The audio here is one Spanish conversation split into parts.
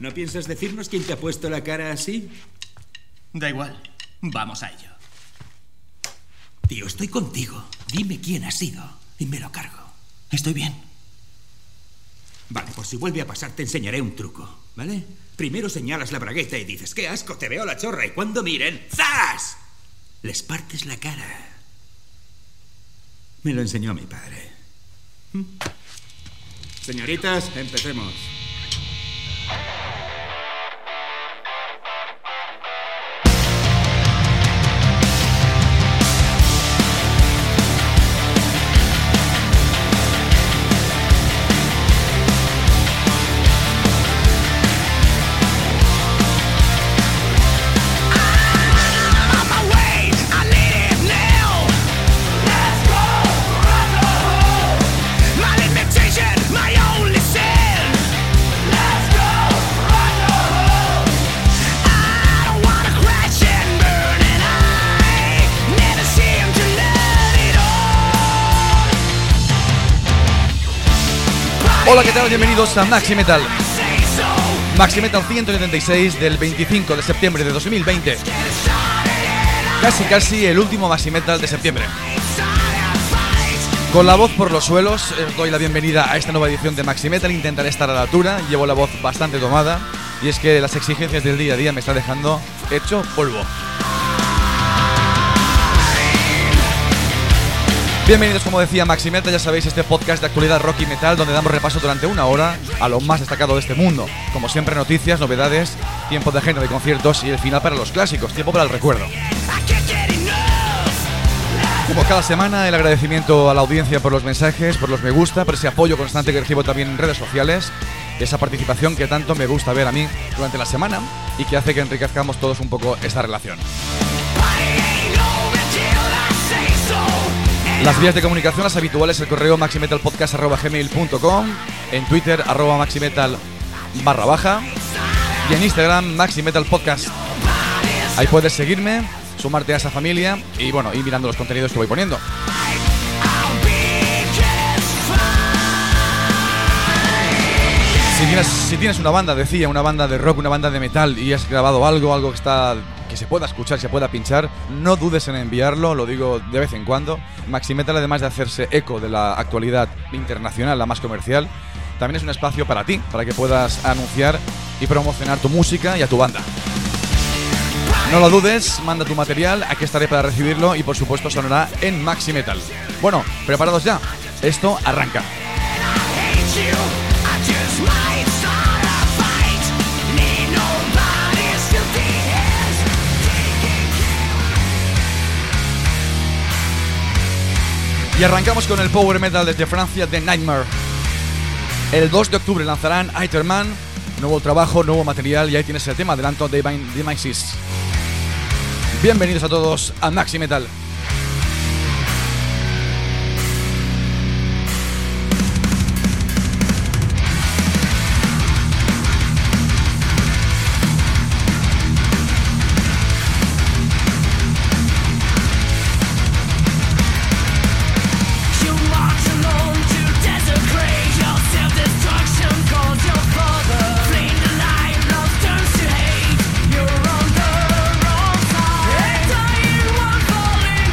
¿No piensas decirnos quién te ha puesto la cara así? Da igual. Vamos a ello. Tío, estoy contigo. Dime quién ha sido y me lo cargo. Estoy bien. Vale, pues si vuelve a pasar te enseñaré un truco, ¿vale? Primero señalas la bragueta y dices, ¡qué asco, te veo la chorra! Y cuando miren, ¡zas! Les partes la cara. Me lo enseñó mi padre. Señoritas, empecemos. Hola, ¿qué tal? Bienvenidos a Maxi Metal. Maxi Metal 176 del 25 de septiembre de 2020. Casi el último Maxi Metal de septiembre. Con la voz por los suelos, doy la bienvenida a esta nueva edición de Maxi Metal. Intentaré estar a la altura, llevo la voz bastante tomada. Y es que las exigencias del día a día me están dejando hecho polvo. Bienvenidos, como decía, a Maxi Metal, ya sabéis, este podcast de actualidad rock y metal donde damos repaso durante una hora a lo más destacado de este mundo. Como siempre, noticias, novedades, tiempo de agenda de conciertos y el final para los clásicos, tiempo para el recuerdo. Como cada semana, el agradecimiento a la audiencia por los mensajes, por los me gusta, por ese apoyo constante que recibo también en redes sociales, esa participación que tanto me gusta ver a mí durante la semana y que hace que enriquezcamos todos un poco esta relación. Las vías de comunicación, las habituales, el correo maximetalpodcast@gmail.com, en Twitter @maximetal_, y en Instagram maximetalpodcast. Ahí puedes seguirme, sumarte a esa familia y bueno, ir mirando los contenidos que voy poniendo. Si tienes una banda, decía, una banda de rock, una banda de metal y has grabado algo que se pueda escuchar, se pueda pinchar, no dudes en enviarlo, lo digo de vez en cuando. Maxi Metal, además de hacerse eco de la actualidad internacional, la más comercial, también es un espacio para ti, para que puedas anunciar y promocionar tu música y a tu banda. No lo dudes, manda tu material, aquí estaré para recibirlo y por supuesto sonará en Maxi Metal. Bueno, ¿preparados ya? Esto arranca. Y arrancamos con el power metal desde Francia de Nightmare. El 2 de octubre lanzarán Aetherman, nuevo trabajo, nuevo material y ahí tienes el tema adelanto de Divine Demise. Bienvenidos a todos a Maxi Metal. Falling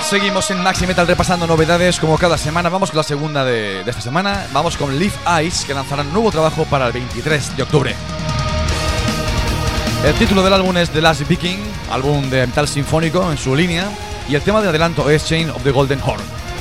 Seguimos en Maxi Metal repasando novedades como cada semana. Vamos con la segunda de esta semana. Vamos con Live Eyes, que lanzarán un nuevo trabajo para el 23 de octubre. El título del álbum es The Last Viking, álbum de metal sinfónico en su línea, y el tema de adelanto es Chain of the Golden Horn.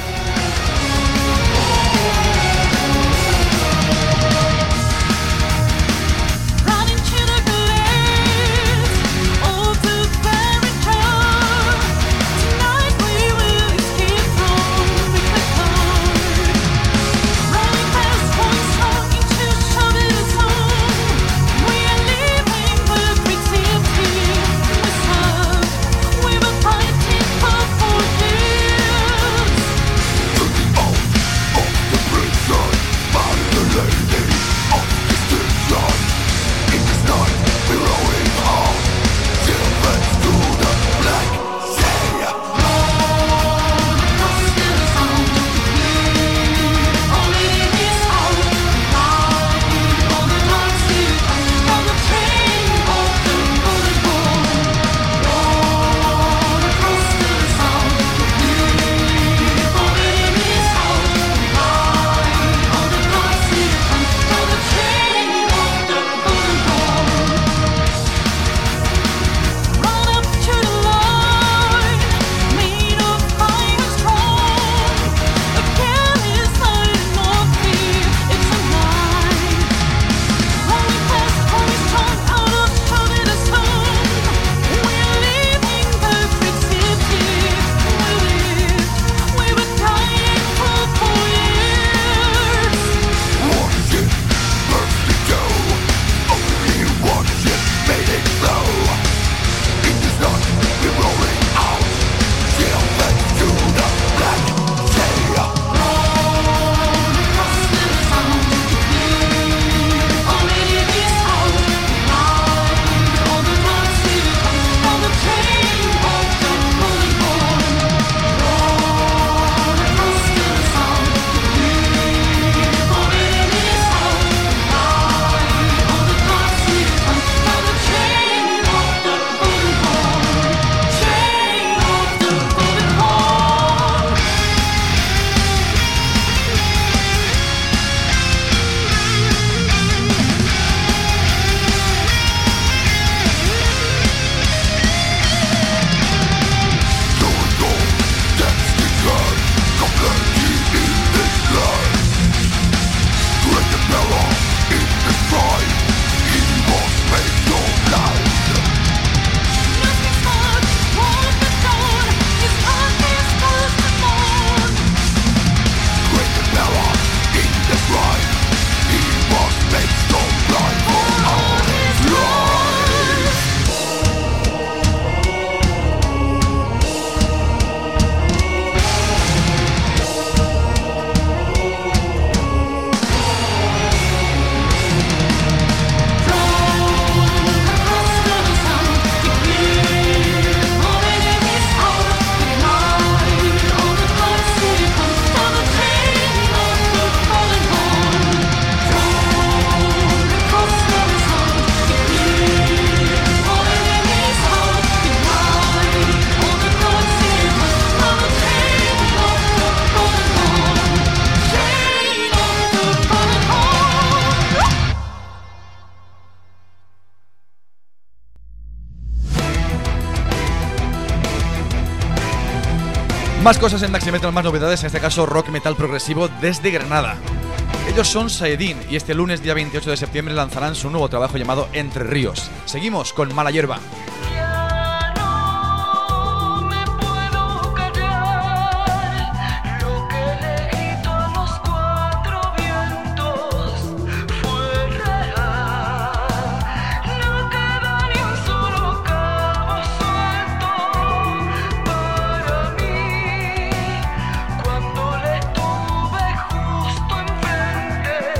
Más cosas en Maxi Metal, más novedades, en este caso rock metal progresivo desde Granada. Ellos son Saedin y este lunes día 28 de septiembre lanzarán su nuevo trabajo llamado Entre Ríos. Seguimos con Mala Hierba.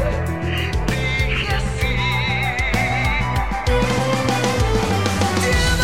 Yeah.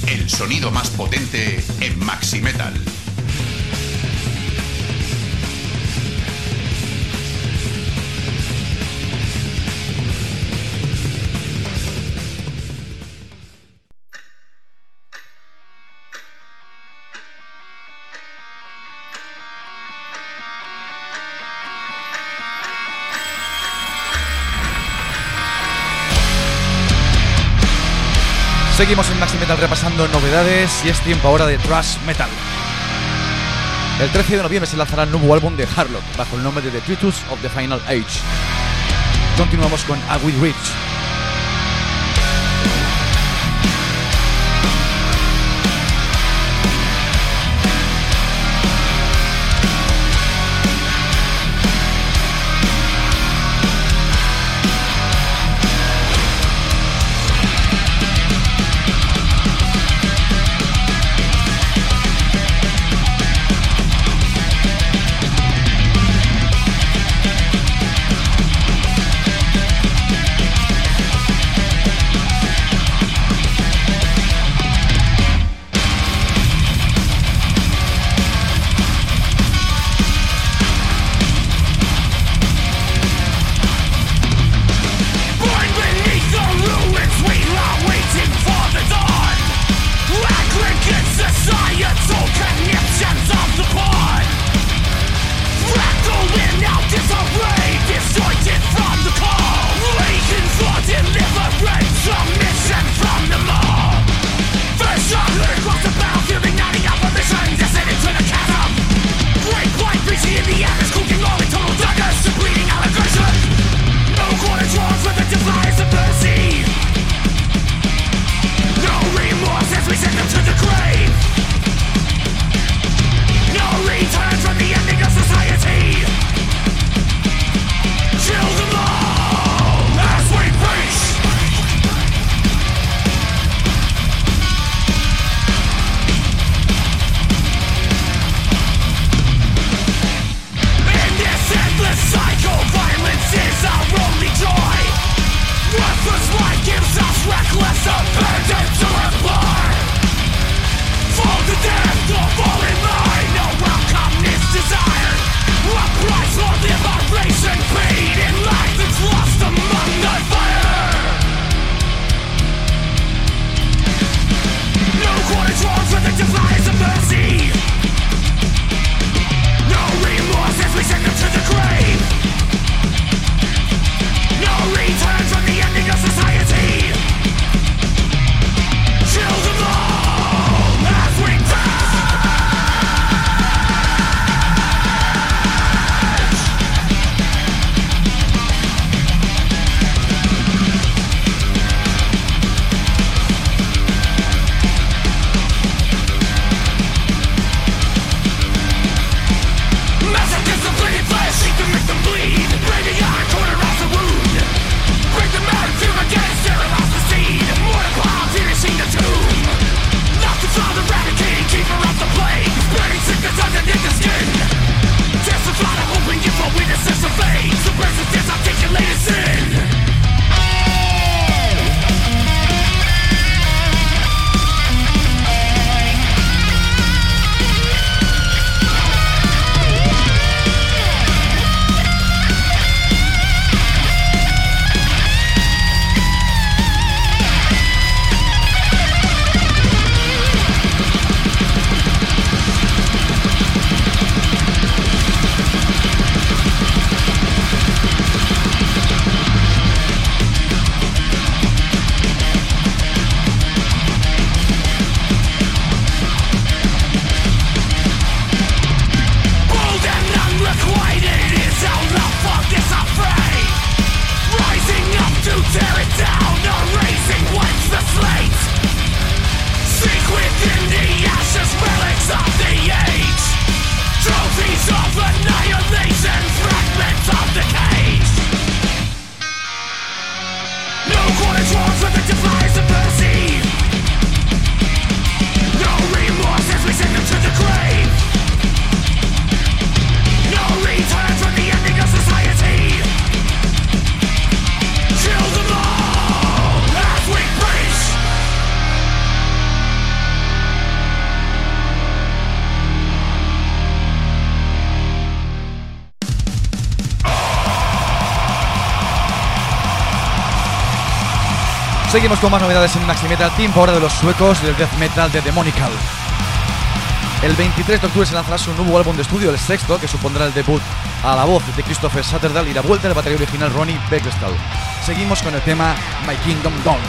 El sonido más potente en Maxi Metal. Seguimos en Maxi Metal repasando novedades y es tiempo ahora de Thrash Metal. El 13 de noviembre se lanzará el nuevo álbum de Harlock bajo el nombre de The Detritus of the Final Age. Continuamos con A With Rich. Seguimos con más novedades en Maxi Metal, tiempo ahora de los suecos del death metal de Demonical. El 23 de octubre se lanzará su nuevo álbum de estudio, el sexto, que supondrá el debut a la voz de Christopher Satterdahl y la vuelta del batería original Ronnie Beckerstall. Seguimos con el tema My Kingdom Dawn.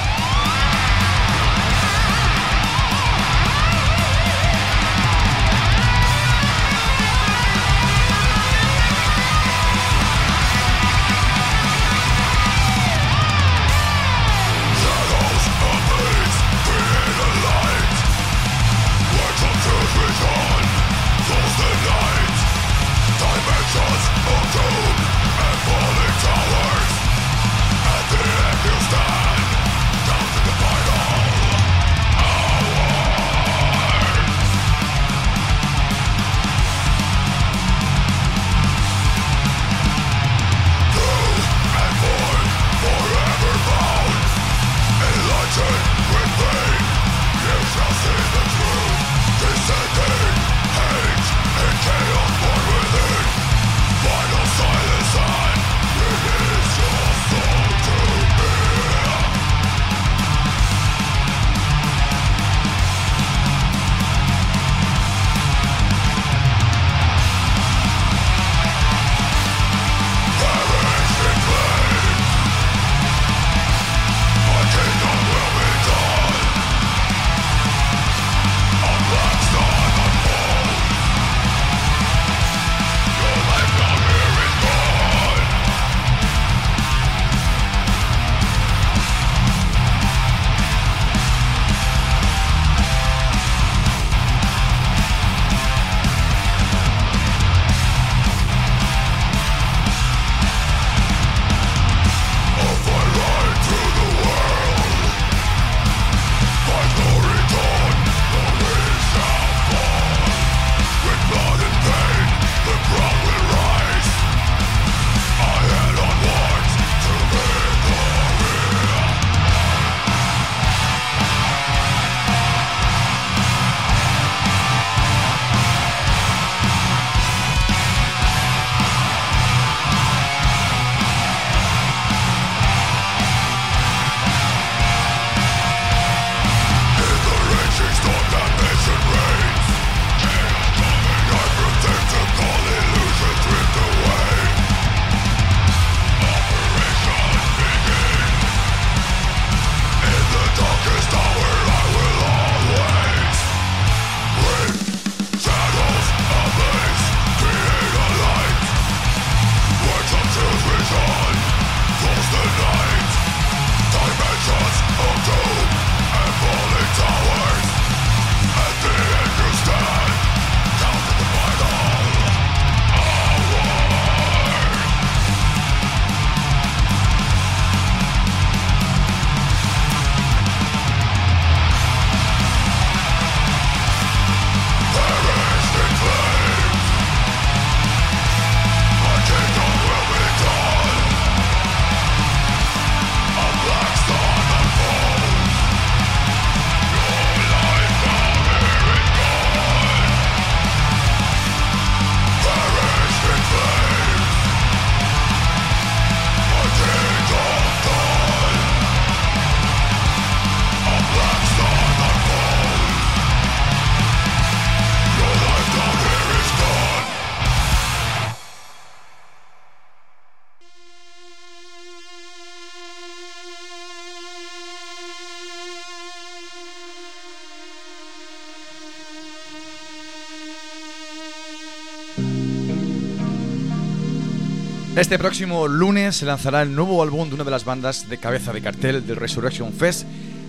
Este próximo lunes se lanzará el nuevo álbum de una de las bandas de cabeza de cartel del Resurrection Fest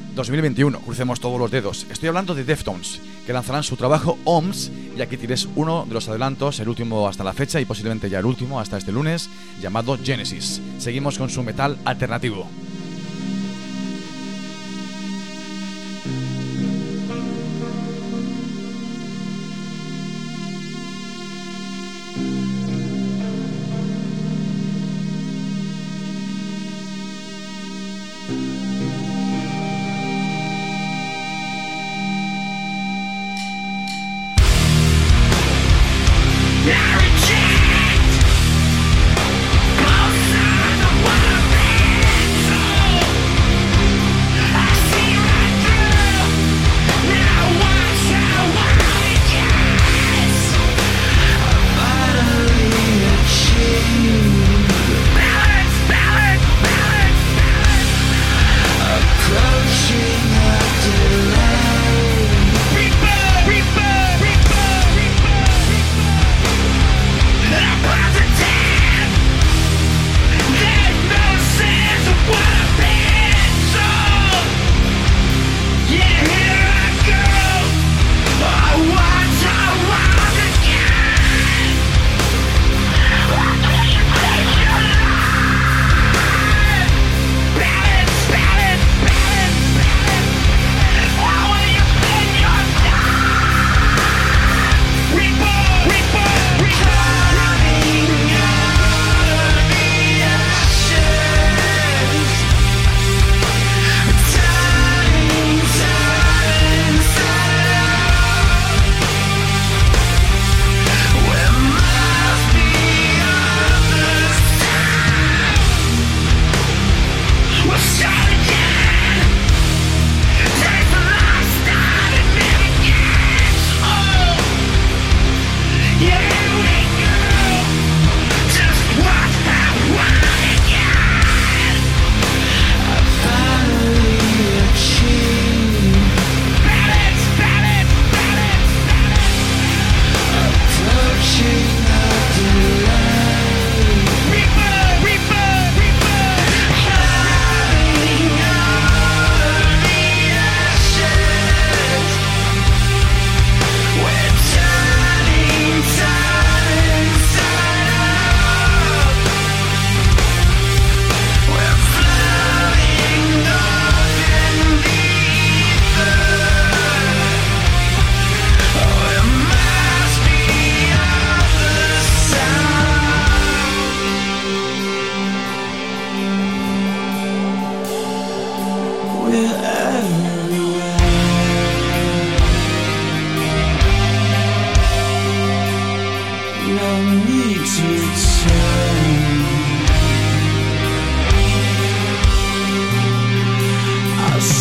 2021. Crucemos todos los dedos. Estoy hablando de Deftones, que lanzarán su trabajo OMS, y aquí tienes uno de los adelantos, el último hasta la fecha y posiblemente ya el último hasta este lunes, llamado Genesis. Seguimos con su metal alternativo. Closer than what I've been.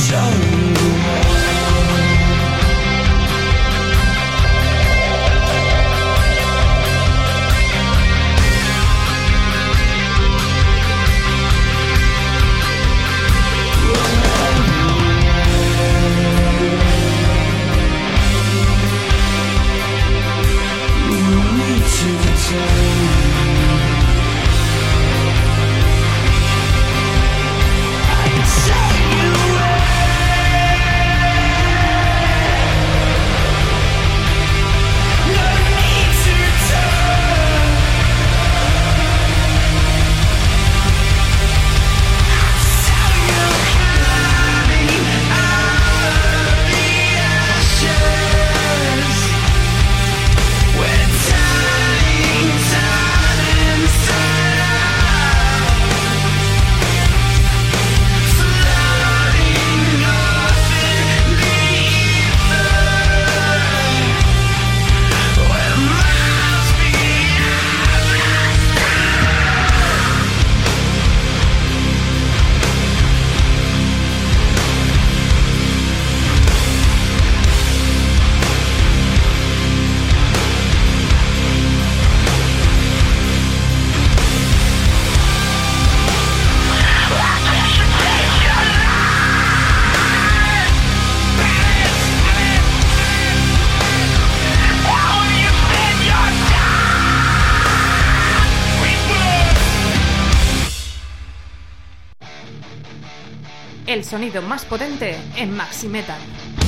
El sonido más potente en Maxi Metal.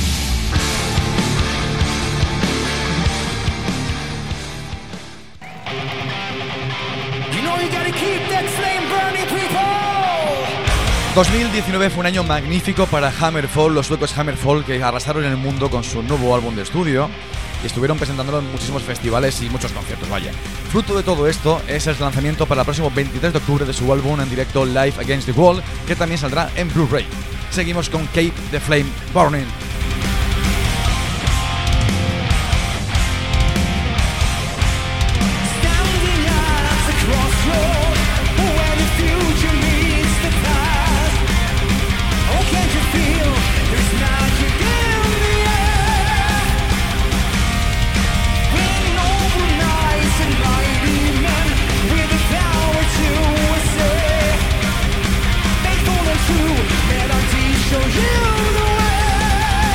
You know you gotta keep that flame burning, people. 2019 fue un año magnífico para Hammerfall, los suecos Hammerfall, que arrasaron en el mundo con su nuevo álbum de estudio y estuvieron presentándolo en muchísimos festivales y muchos conciertos, vaya. Fruto de todo esto es el lanzamiento para el próximo 23 de octubre de su álbum en directo Live Against the Wall, que también saldrá en Blu-ray. Seguimos con Keep the Flame Burning. Show you the way.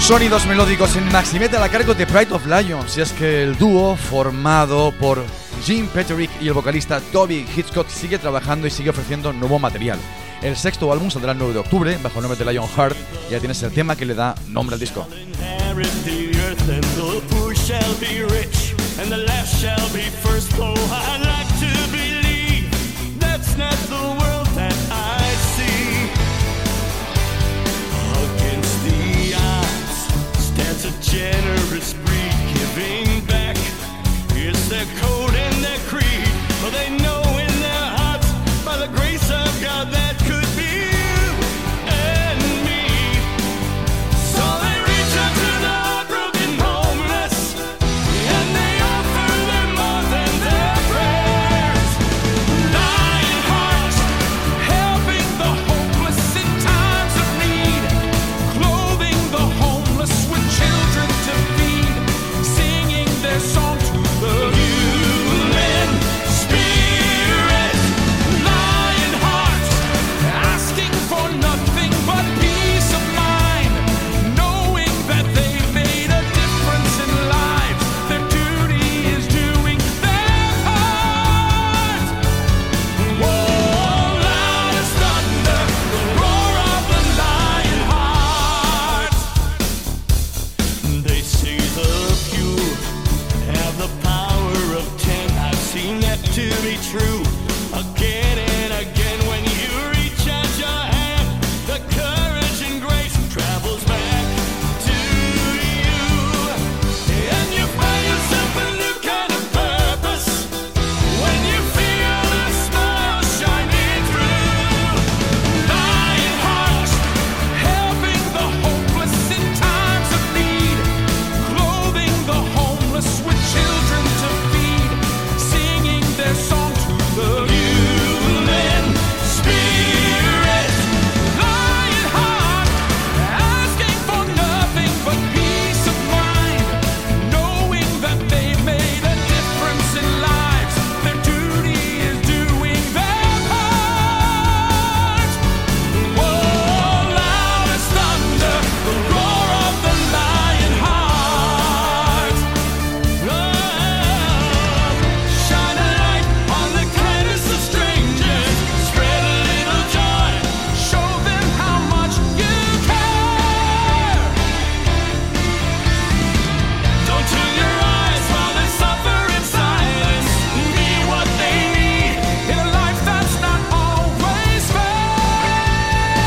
Sonidos melódicos en Maximetal a cargo de Pride of Lions. Y es que el dúo formado por Jim Peterick y el vocalista Toby Hitchcock sigue trabajando y sigue ofreciendo nuevo material. El sexto álbum saldrá el 9 de octubre bajo el nombre de Lionheart y ya tienes el tema que le da nombre al disco. A generous breed giving back. It's their code and their creed, but they know in their hearts, by the grace of God, that could be you and me. So they reach out to the heartbroken homeless, and they offer them more than their prayers. Lionheart, helping the hopeless in times of need, clothing the homeless with children to feed, singing their song to the human spirit. Lionheart, asking for nothing but peace of mind, knowing that they've made a difference in lives. Their duty is doing their part. Whoa, loud as thunder, the roar of the Lionheart. They say the few have the power of 10. I've seen that to be true again and again. When you reach out your hand, the courage and grace travels back to you, and you find yourself a new kind of purpose when you feel the smile shining through. Lionheart, helping the hopeless in times of need, clothing the homeless with children to feed, singing their song to the human spirit. Lionheart, asking for nothing but peace of mind, knowing that they've made a difference in lives. Their duty is doing their part. Whoa, loud as thunder, the roar of the Lionheart. Shine a light on the kindness of strangers, spread a little joy, show them how much you care. Don't turn your eyes while they suffer in silence. Be what they need in a life that's not always fair.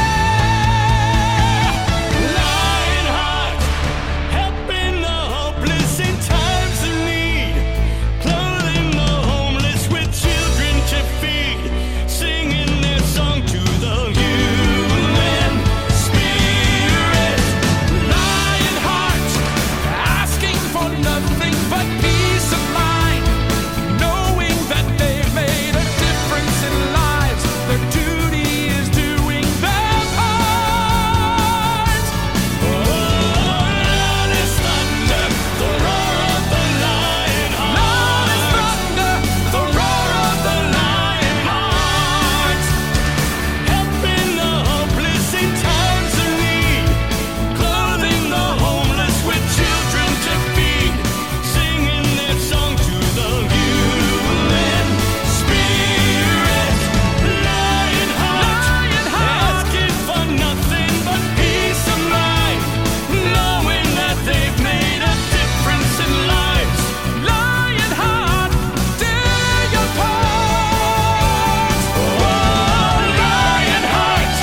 Lionheart, helping the hopeless in times of need, clothing the homeless with children to feed, singing their song to the human spirit. Lionheart, asking for nothing but peace of mind, knowing that they've made a difference in lives. Their duty is doing their part. Oh, loud as thunder, the roar of the Lionheart. Loud as thunder, the roar of the Lionheart. Helping the hopeless in times of need, clothing the homeless with children to feed, singing their song to the human spirit. Lionheart, asking for nothing but peace of mind, knowing that they've made a difference in lives. Lionheart, do your part. Oh, Lionheart.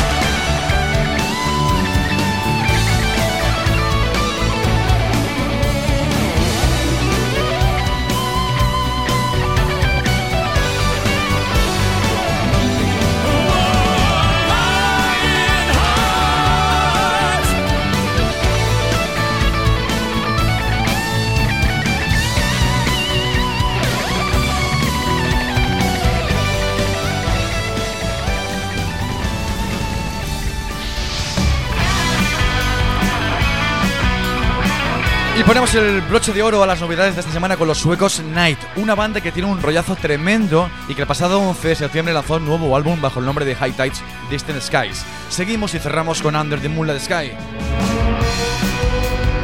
Y ponemos el broche de oro a las novedades de esta semana con los suecos Night, una banda que tiene un rollazo tremendo y que el pasado 11 de septiembre lanzó un nuevo álbum bajo el nombre de High Tides Distant Skies. Seguimos y cerramos con Under the Moonlit Sky.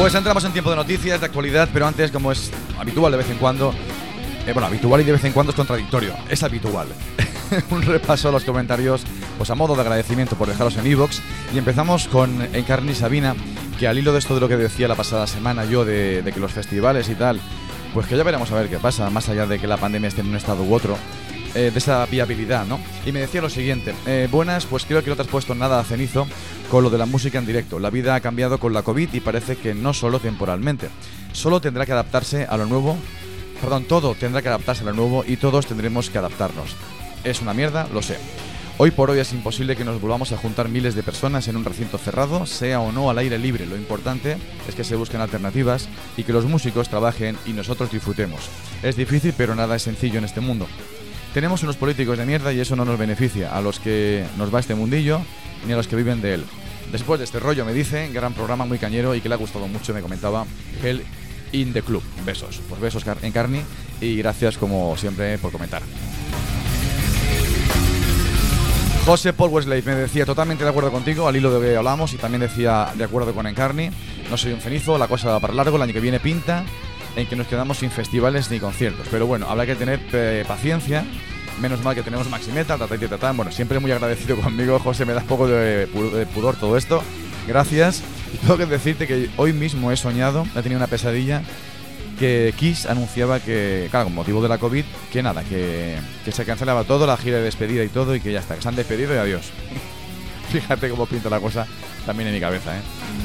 Pues entramos en tiempo de noticias, de actualidad, pero antes, como es habitual de vez en cuando, habitual y de vez en cuando es contradictorio, es habitual. Un repaso a los comentarios, pues a modo de agradecimiento por dejaros en iVoox. Y empezamos con Encarni Sabina, que al hilo de esto de lo que decía la pasada semana yo de que los festivales y tal, pues que ya veremos a ver qué pasa, más allá de que la pandemia esté en un estado u otro, de esa viabilidad, ¿no? Y me decía lo siguiente: buenas, pues creo que no te has puesto nada a cenizo con lo de la música en directo. La vida ha cambiado con la COVID y parece que no solo temporalmente. Solo tendrá que adaptarse a lo nuevo. Todo tendrá que adaptarse a lo nuevo y todos tendremos que adaptarnos. Es una mierda, lo sé. Hoy por hoy es imposible que nos volvamos a juntar miles de personas en un recinto cerrado, sea o no al aire libre. Lo importante es que se busquen alternativas y que los músicos trabajen y nosotros disfrutemos. Es difícil, pero nada es sencillo en este mundo. Tenemos unos políticos de mierda y eso no nos beneficia a los que nos va este mundillo ni a los que viven de él. Después de este rollo, me dice, gran programa, muy cañero y que le ha gustado mucho, me comentaba, Hell in the Club. Besos. Pues besos, Encarni, y gracias como siempre por comentar. José Paul Wesley me decía, totalmente de acuerdo contigo, al hilo de lo que hablamos, y también decía, de acuerdo con Encarni, no soy un cenizo, la cosa va para largo, el año que viene pinta en que nos quedamos sin festivales ni conciertos. Pero bueno, habrá que tener paciencia. Menos mal que tenemos Maximetal, Bueno, siempre muy agradecido conmigo, José, me da un poco de pudor todo esto. Gracias. Y tengo que decirte que hoy mismo he soñado, he tenido una pesadilla, que Kiss anunciaba que, claro, con motivo de la COVID, que nada, que se cancelaba todo, la gira de despedida y todo, y que ya está, que se han despedido y adiós. Fíjate cómo pinta la cosa también en mi cabeza, ¿eh?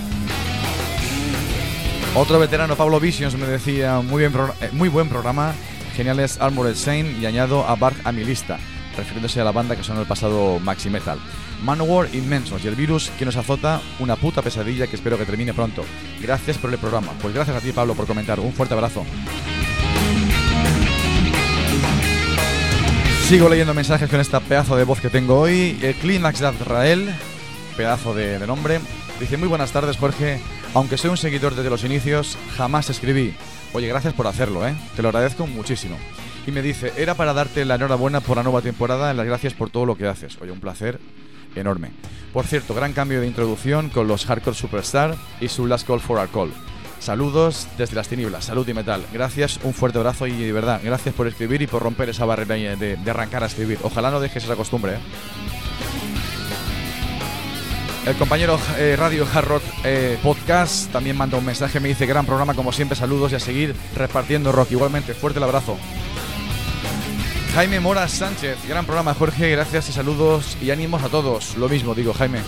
Otro veterano, Pablo Visions, me decía, muy buen programa, geniales Armored Saint, y añado a Barg a mi lista, refiriéndose a la banda que sonó el pasado Maximetal. Manowar inmensos y el virus que nos azota, una puta pesadilla que espero que termine pronto. Gracias por el programa. Pues gracias a ti, Pablo, por comentar. Un fuerte abrazo. Sigo leyendo mensajes con esta pedazo de voz que tengo hoy. El Clímax de Azrael, pedazo de nombre, dice, muy buenas tardes, Jorge. Aunque soy un seguidor desde los inicios, jamás escribí. Oye, gracias por hacerlo, te lo agradezco muchísimo. Y me dice, era para darte la enhorabuena por la nueva temporada, las gracias por todo lo que haces. Oye, un placer enorme. Por cierto, gran cambio de introducción con los Hardcore Superstar y su Last Call for Alcohol. Saludos desde las tinieblas, salud y metal. Gracias, un fuerte abrazo y de verdad, gracias por escribir y por romper esa barrera de arrancar a escribir. Ojalá no dejes esa costumbre, El compañero Radio Hard Rock Podcast también manda un mensaje, me dice, gran programa como siempre, saludos y a seguir repartiendo rock. Igualmente, fuerte el abrazo. Jaime Mora Sánchez, gran programa, Jorge, gracias y saludos y ánimos a todos. Lo mismo digo, Jaime.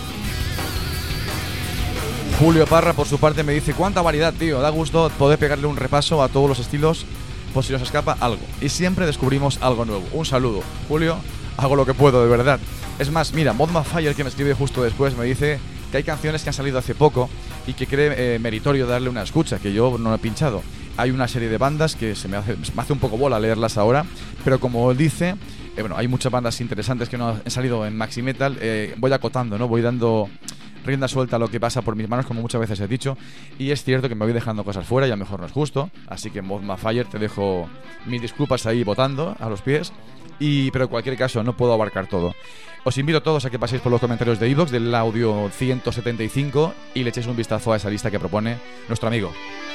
Julio Parra, por su parte, me dice, cuánta variedad, tío, da gusto poder pegarle un repaso a todos los estilos por si nos escapa algo. Y siempre descubrimos algo nuevo. Un saludo, Julio, hago lo que puedo, de verdad. Es más, mira, Modma Fire, que me escribe justo después, me dice que hay canciones que han salido hace poco y que cree meritorio darle una escucha, que yo no he pinchado. Hay una serie de bandas que me hace un poco bola leerlas ahora, pero como él dice, hay muchas bandas interesantes que no han salido en Maximetal. Voy acotando, ¿no? Voy dando rienda suelta a lo que pasa por mis manos, como muchas veces he dicho, y es cierto que me voy dejando cosas fuera y a lo mejor no es justo, así que Modma Fire, te dejo mis disculpas ahí votando a los pies, pero en cualquier caso no puedo abarcar todo. Os invito a todos a que paséis por los comentarios de iVoox del audio 175 y le echéis un vistazo a esa lista que propone nuestro amigo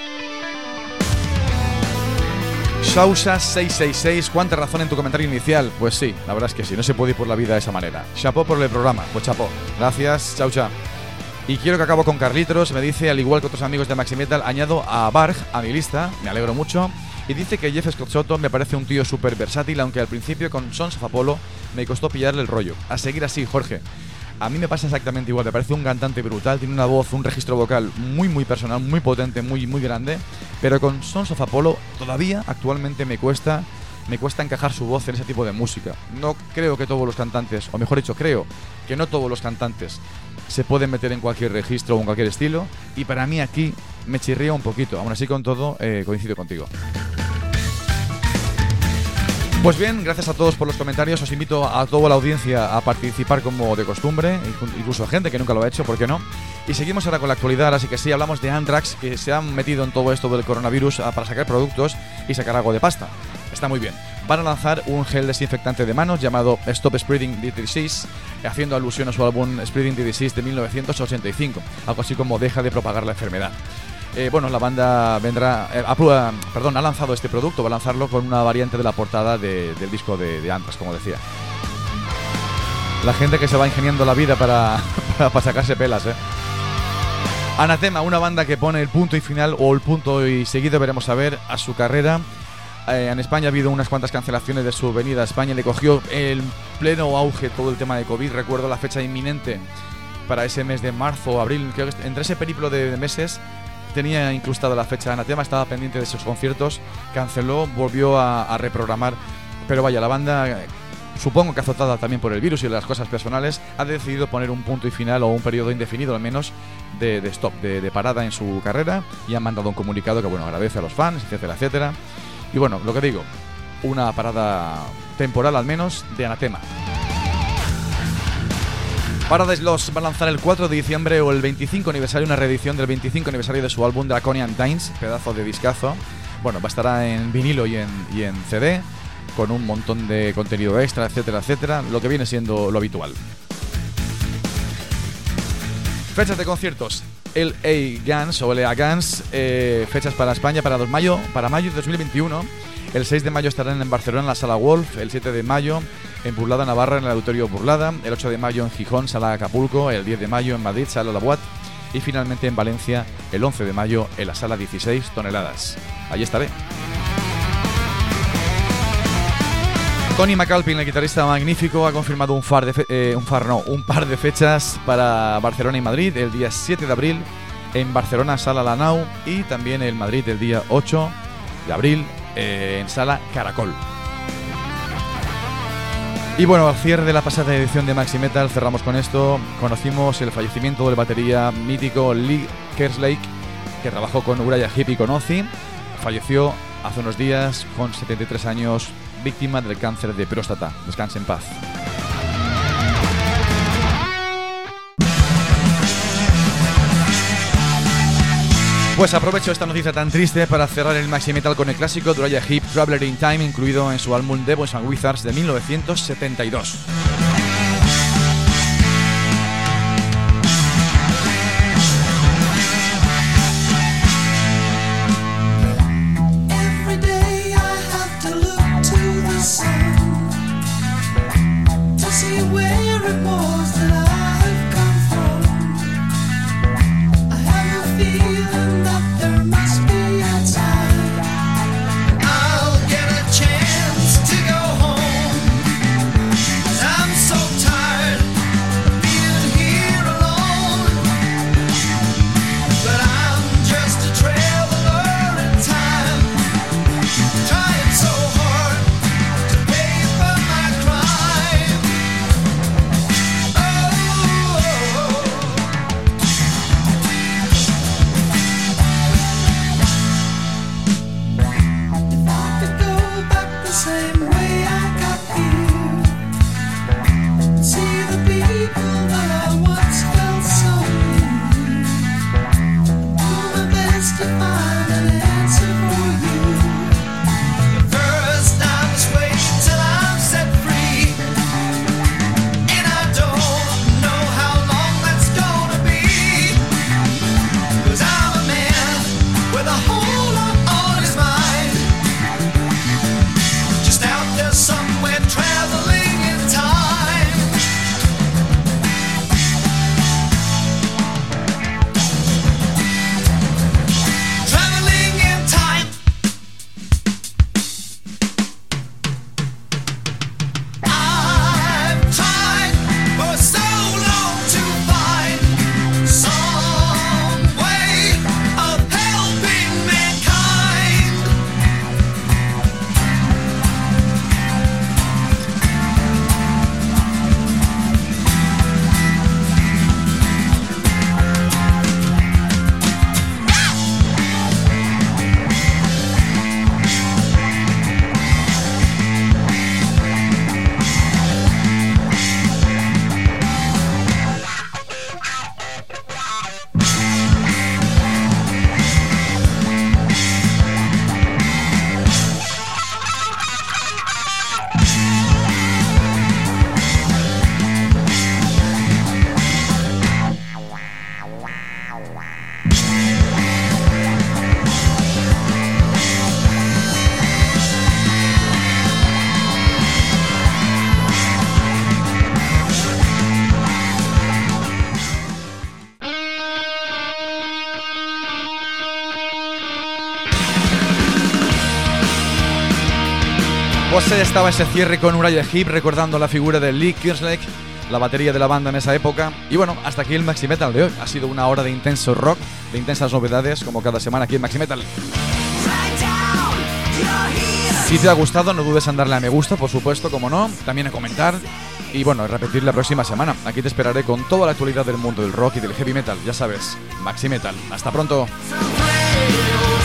Shausa666. ¿Cuánta razón en tu comentario inicial? Pues sí, la verdad es que sí, no se puede ir por la vida de esa manera. Chapó por el programa, pues chapó. Gracias, Chaucha. Y quiero que acabo con Carlitos, me dice, al igual que otros amigos de Maximetal, añado a Barg a mi lista, me alegro mucho. Y dice que Jeff Scott Soto me parece un tío súper versátil, aunque al principio con Sons of Apollo me costó pillarle el rollo. A seguir así, Jorge. A mí me pasa exactamente igual, me parece un cantante brutal, tiene una voz, un registro vocal muy muy personal, muy potente, muy muy grande, pero con Sons of Apollo todavía actualmente me cuesta encajar su voz en ese tipo de música. No creo que todos los cantantes, o mejor dicho, creo que no todos los cantantes se pueden meter en cualquier registro o en cualquier estilo, y para mí aquí me chirría un poquito. Aún así, con todo, coincido contigo. Pues bien, gracias a todos por los comentarios. Os invito a toda la audiencia a participar como de costumbre, incluso a gente que nunca lo ha hecho, ¿por qué no? Y seguimos ahora con la actualidad, así que sí, hablamos de Anthrax, que se han metido en todo esto del coronavirus para sacar productos y sacar algo de pasta. Está muy bien. Van a lanzar un gel desinfectante de manos llamado Stop Spreading the Disease, haciendo alusión a su álbum Spreading the Disease de 1985, algo así como Deja de propagar la enfermedad. Bueno, la banda ha lanzado este producto, va a lanzarlo con una variante de la portada del disco de Anthrax, como decía. La gente que se va ingeniando la vida para sacarse pelas, Anathema, una banda que pone el punto y final, o el punto y seguido, veremos a ver, a su carrera. En España ha habido unas cuantas cancelaciones de su venida a España. Le cogió el pleno auge todo el tema de COVID. Recuerdo la fecha inminente para ese mes de marzo o abril. Creo que entre ese periplo de meses tenía incrustada la fecha de Anathema. Estaba pendiente de sus conciertos. Canceló, volvió a reprogramar. Pero vaya, la banda, supongo que azotada también por el virus y las cosas personales, ha decidido poner un punto y final, o un periodo indefinido al menos, de stop, de parada en su carrera. Y han mandado un comunicado que, bueno, agradece a los fans, etcétera, etcétera. Y bueno, lo que digo, una parada temporal al menos de Anathema. Paradise Lost va a lanzar el 4 de diciembre o el 25 aniversario, una reedición del 25 aniversario de su álbum Draconian Times, pedazo de discazo. Bueno, va a estar en vinilo y en CD, con un montón de contenido extra, etcétera, etcétera, lo que viene siendo lo habitual. Fechas de conciertos. LA Guns o LA Guns, fechas para España para mayo de 2021. El 6 de mayo estarán en Barcelona en la Sala Wolf, el 7 de mayo en Burlada, Navarra, en el Auditorio Burlada, el 8 de mayo en Gijón, Sala Acapulco, el 10 de mayo en Madrid, Sala La Boîte, y finalmente en Valencia el 11 de mayo en la Sala 16 Toneladas. Allí estaré. Tony McAlpin, el guitarrista magnífico, ha confirmado un par de fechas para Barcelona y Madrid, el día 7 de abril en Barcelona, Sala La Nau, y también en Madrid el día 8 de abril en Sala Caracol. Y bueno, al cierre de la pasada edición de Maxi Metal, cerramos con esto. Conocimos el fallecimiento del batería mítico Lee Kerslake, que trabajó con Uriah Heep y con Ozzy. Falleció hace unos días con 73 años, víctima del cáncer de próstata. Descanse en paz. Pues aprovecho esta noticia tan triste para cerrar el Maxi Metal con el clásico de Uriah Heep, Traveler in Time, incluido en su álbum Devils and Wizards de 1972. Pues estaba ese cierre con Uriah Heep recordando la figura de Lee Kerslake, la batería de la banda en esa época. Y bueno, hasta aquí el Maxi Metal de hoy. Ha sido una hora de intenso rock, de intensas novedades, como cada semana aquí en Maxi Metal. Si te ha gustado, no dudes en darle a me gusta, por supuesto, como no, también a comentar y bueno, repetir la próxima semana. Aquí te esperaré con toda la actualidad del mundo del rock y del heavy metal, ya sabes, Maxi Metal. Hasta pronto.